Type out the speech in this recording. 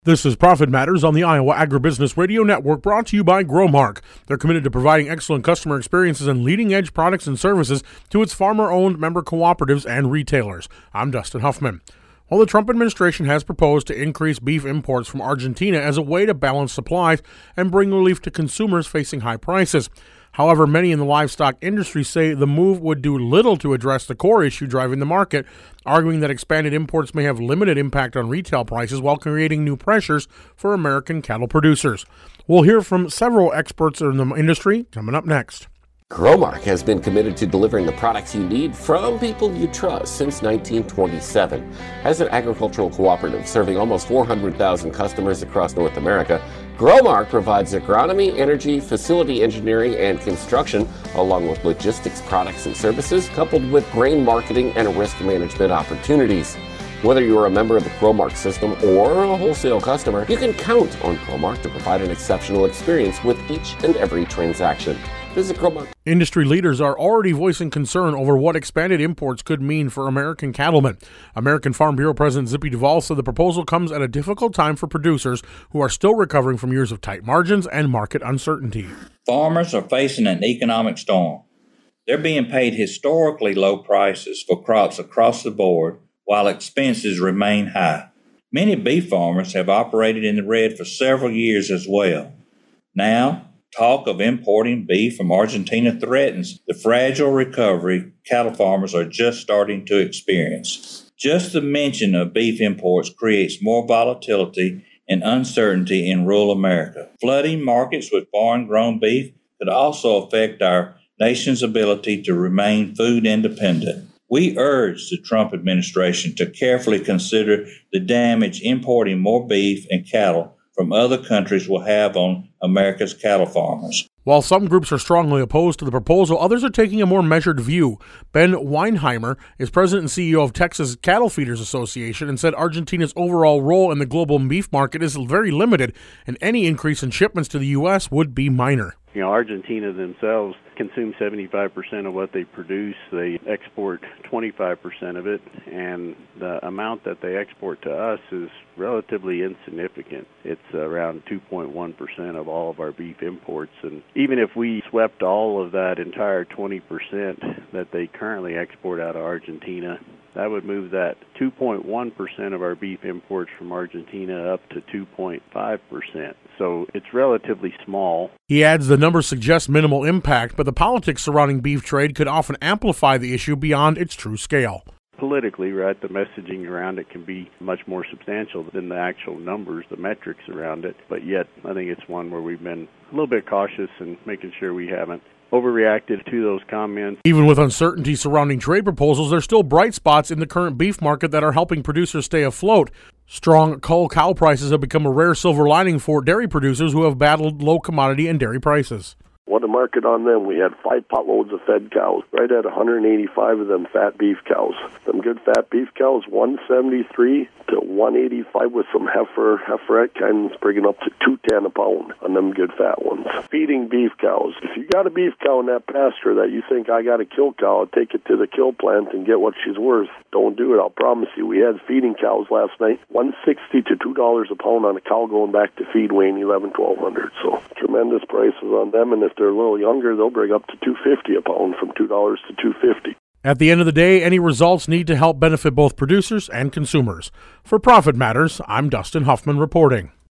This is Profit Matters on the Iowa Agribusiness Radio Network, brought to you by Growmark. They're committed to providing excellent customer experiences and leading-edge products and services to its farmer-owned member cooperatives and retailers. I'm Dustin Huffman. Well, the Trump administration has proposed to increase beef imports from Argentina as a way to balance supplies and bring relief to consumers facing high prices. However, many in the livestock industry say the move would do little to address the core issue driving the market, arguing that expanded imports may have limited impact on retail prices while creating new pressures for American cattle producers. We'll hear from several experts in the industry coming up next. Growmark has been committed to delivering the products you need from people you trust since 1927. As an agricultural cooperative serving almost 400,000 customers across North America, Growmark provides agronomy, energy, facility engineering, and construction, along with logistics products and services, coupled with grain marketing and risk management opportunities. Whether you're a member of the Growmark system or a wholesale customer, you can count on Growmark to provide an exceptional experience with each and every transaction. Visit Growmark. Industry leaders are already voicing concern over what expanded imports could mean for American cattlemen. American Farm Bureau President Zippy Duvall said the proposal comes at a difficult time for producers who are still recovering from years of tight margins and market uncertainty. Farmers are facing an economic storm. They're being paid historically low prices for crops across the board, while expenses remain high. Many beef farmers have operated in the red for several years as well. Now, talk of importing beef from Argentina threatens the fragile recovery cattle farmers are just starting to experience. Just the mention of beef imports creates more volatility and uncertainty in rural America. Flooding markets with foreign-grown beef could also affect our nation's ability to remain food independent. We urge the Trump administration to carefully consider the damage importing more beef and cattle from other countries will have on America's cattle farmers. While some groups are strongly opposed to the proposal, others are taking a more measured view. Ben Weinheimer is president and CEO of Texas Cattle Feeders Association and said Argentina's overall role in the global beef market is very limited, and any increase in shipments to the U.S. would be minor. Argentina themselves consume 75% of what they produce. They export 25% of it, and the amount that they export to us is relatively insignificant. It's around 2.1% of all of our beef imports, and even if we swept all of that entire 20% that they currently export out of Argentina, that would move that 2.1% of our beef imports from Argentina up to 2.5%. So it's relatively small. He adds the numbers suggest minimal impact, but the politics surrounding beef trade could often amplify the issue beyond its true scale. Politically, right, the messaging around it can be much more substantial than the actual numbers, the metrics around it. But yet, I think it's one where we've been a little bit cautious and making sure we haven't overreacted to those comments. Even with uncertainty surrounding trade proposals, there's still bright spots in the current beef market that are helping producers stay afloat. Strong cull cow prices have become a rare silver lining for dairy producers who have battled low commodity and dairy prices. What a market on them. We had 5 potloads of fed cows, right at 185 of them fat beef cows. Some good fat beef cows, 173 to 185 with some heiferette kinds, bringing up to 210 a pound on them good fat ones. Feeding beef cows. If you got a beef cow in that pasture that you think I got a kill cow, take it to the kill plant and get what she's worth. Don't do it, I'll promise you. We had feeding cows last night, $160 to $2 a pound on a cow going back to feed weighing 1,100-1,200. So tremendous prices on them, and if they're a little younger, they'll bring up to $2.50 a pound, from $2 to $2.50. At the end of the day, any results need to help benefit both producers and consumers. For Profit Matters, I'm Dustin Huffman reporting.